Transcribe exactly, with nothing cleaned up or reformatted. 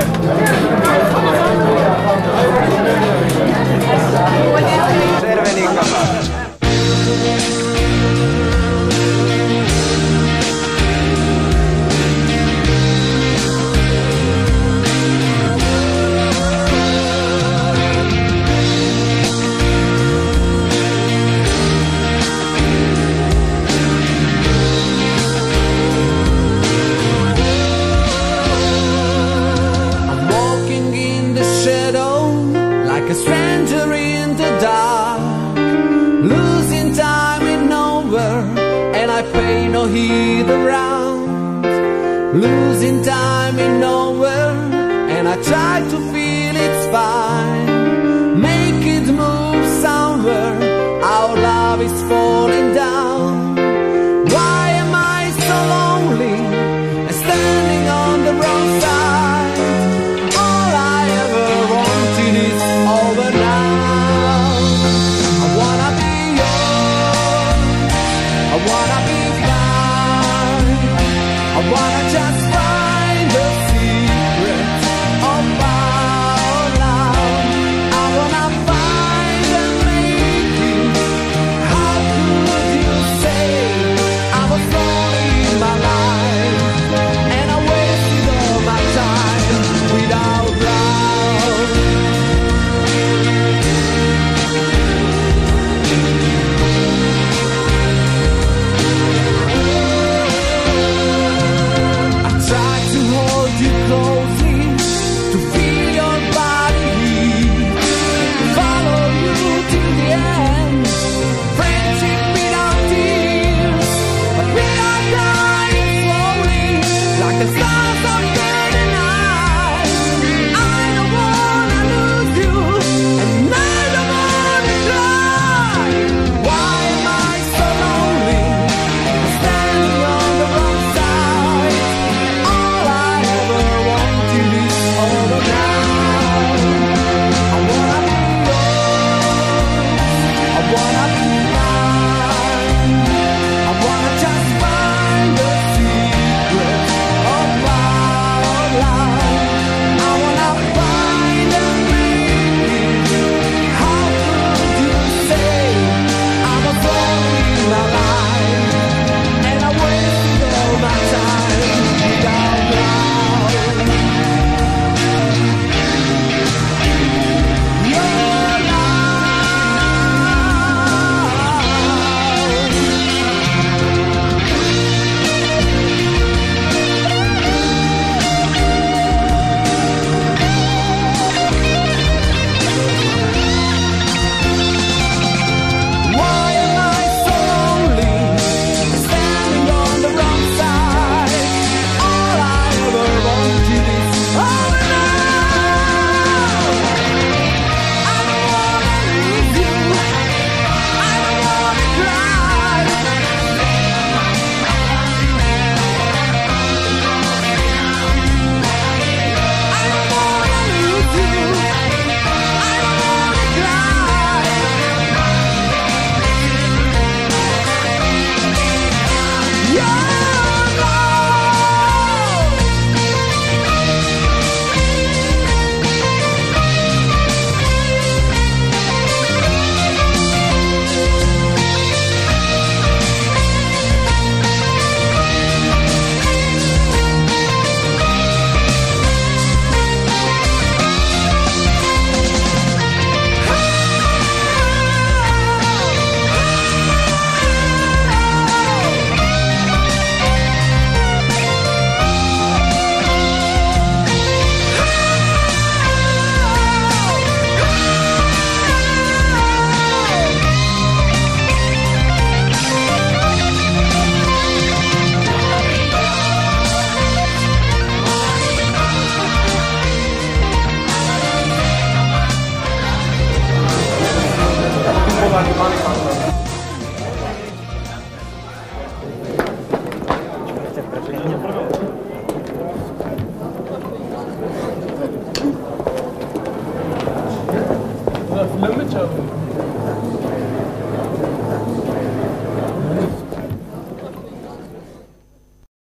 Serve l'incapace. Like a stranger in the dark, losing time in nowhere, and I pay no heed around. Losing time in nowhere, and I try to feel it's fine. Make it move somewhere, our love is falling down. Why am I so lonely and standing on the wrong side? All I ever wanted is over now. I wanna be yours, I wanna be mine, I wanna just find the secret of our love. I wanna find and make it. How could you say I was lonely in my life, and I wasted all my time without love? I tried to hold you closely, to feel your body heat, follow you till the end. Friendship without tears, but we are dying slowly, like the stars under the night. I don't wanna lose you, and I don't wanna cry. Why am I so lonely, standing on the wrong side? All I ever wanted is over now. I wanna be yours, I wanna be mine, I wanna just find the secret of our love. I wanna find and make it. How could you say I was lonely in my life, and I wasted all my time without love? Your love. Why am I so lonely, standing on the wrong side? All I ever wanted is over now. I don't wanna lose you, I don't wanna cry. I don't wanna lose you, I don't wanna cry. Your Filme, ciao.